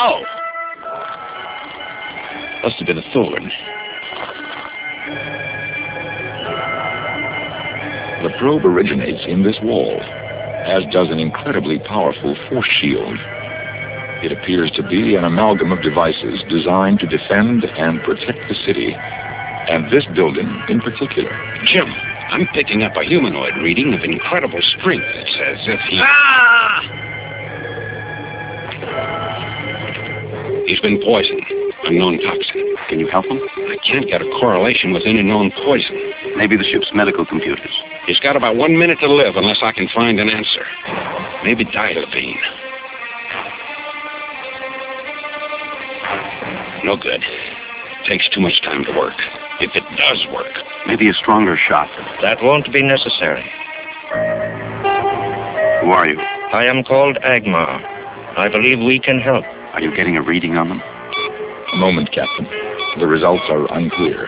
Oh! Must have been a thorn. The probe originates in this wall, as does an incredibly powerful force shield. It appears to be an amalgam of devices designed to defend and protect the city, and this building in particular. Jim, I'm picking up a humanoid reading of incredible strength. It's as if he... He's been poisoned. Unknown toxin. Can you help him? I can't get a correlation with any known poison. Maybe the ship's medical computers. He's got about 1 minute to live unless I can find an answer. Maybe dialabine. No good. Takes too much time to work. If it does work. Maybe a stronger shot. That won't be necessary. Who are you? I am called Agmar. I believe we can help. Are you getting a reading on them? A moment, Captain. The results are unclear.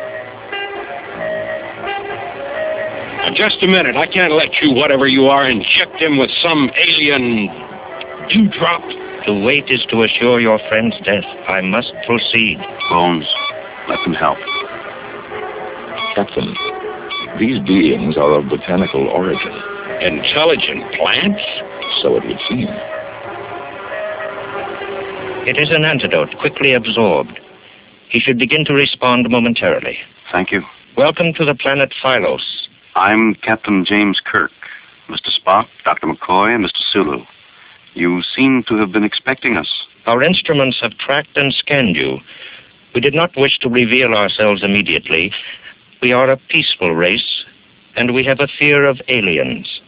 Now, just a minute. I can't let you, whatever you are, inject him with some alien dewdrop. To wait is to assure your friend's death. I must proceed. Bones, let them help. Captain, these beings are of botanical origin. Intelligent plants? So it would seem. It is an antidote, quickly absorbed. He should begin to respond momentarily. Thank you. Welcome to the planet Phylos. I'm Captain James Kirk. Mr. Spock, Dr. McCoy, and Mr. Sulu. You seem to have been expecting us. Our instruments have tracked and scanned you. We did not wish to reveal ourselves immediately. We are a peaceful race, and we have a fear of aliens.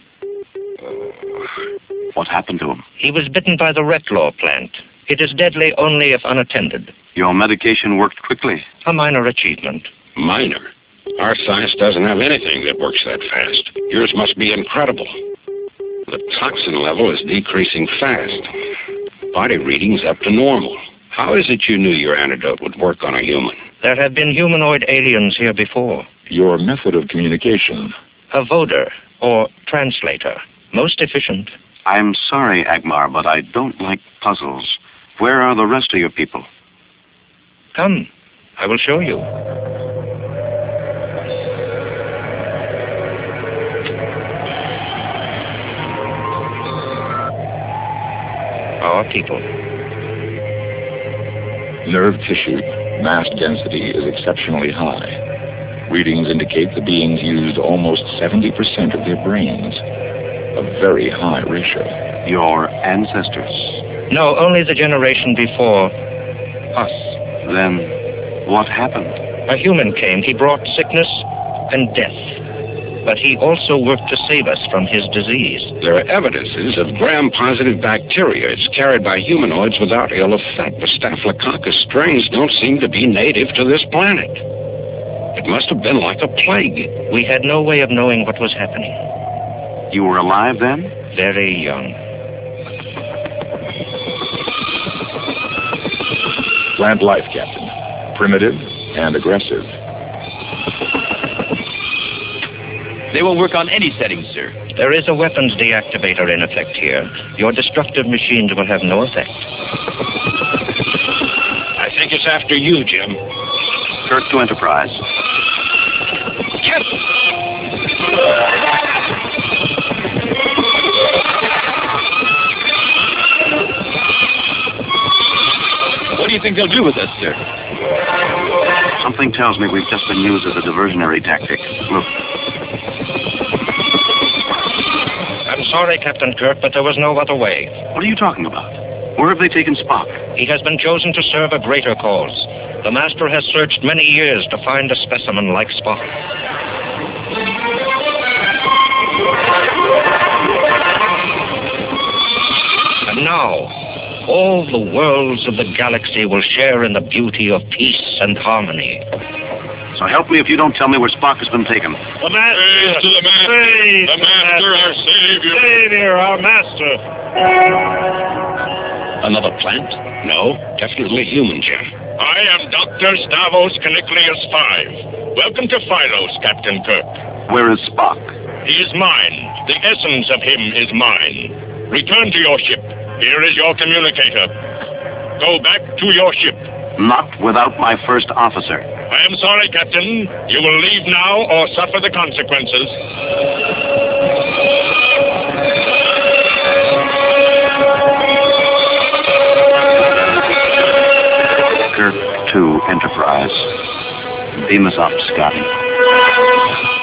What happened to him? He was bitten by the Retlaw plant. It is deadly only if unattended. Your medication worked quickly. A minor achievement. Minor? Our science doesn't have anything that works that fast. Yours must be incredible. The toxin level is decreasing fast. Body readings up to normal. How is it you knew your antidote would work on a human? There have been humanoid aliens here before. Your method of communication? A voder, or translator. Most efficient. I'm sorry, Agmar, but I don't like puzzles. Where are the rest of your people? Come, I will show you. Our people. Nerve tissue, mass density is exceptionally high. Readings indicate the beings used almost 70% of their brains. A very high ratio. Your ancestors? No, only the generation before us. Then what happened? A human came. He brought sickness and death. But he also worked to save us from his disease. There are evidences of gram-positive bacteria. It's carried by humanoids without ill effect. The Staphylococcus strains don't seem to be native to this planet. It must have been like a plague. We had no way of knowing what was happening. You were alive then? Very young. Plant life, Captain. Primitive and aggressive. They will work on any settings, sir. There is a weapons deactivator in effect here. Your destructive machines will have no effect. I think it's after you, Jim. Kirk to Enterprise. Captain! What do you think they'll do with us, sir? Something tells me we've just been used as a diversionary tactic. Look. I'm sorry, Captain Kirk, but there was no other way. What are you talking about? Where have they taken Spock? He has been chosen to serve a greater cause. The Master has searched many years to find a specimen like Spock. And now, all the worlds of the galaxy will share in the beauty of peace and harmony. So help me if you don't tell me where Spock has been taken. The Master! Praise to the Master! Praise The Master, our Savior! Savior, our Master! Another plant? No, definitely human, Jim. I am Dr. Stavros Caniclius V. Welcome to Phylos, Captain Kirk. Where is Spock? He is mine. The essence of him is mine. Return to your ship. Here is your communicator. Go back to your ship. Not without my first officer. I am sorry, Captain. You will leave now or suffer the consequences. Kirk to Enterprise. Beam us up, Scotty.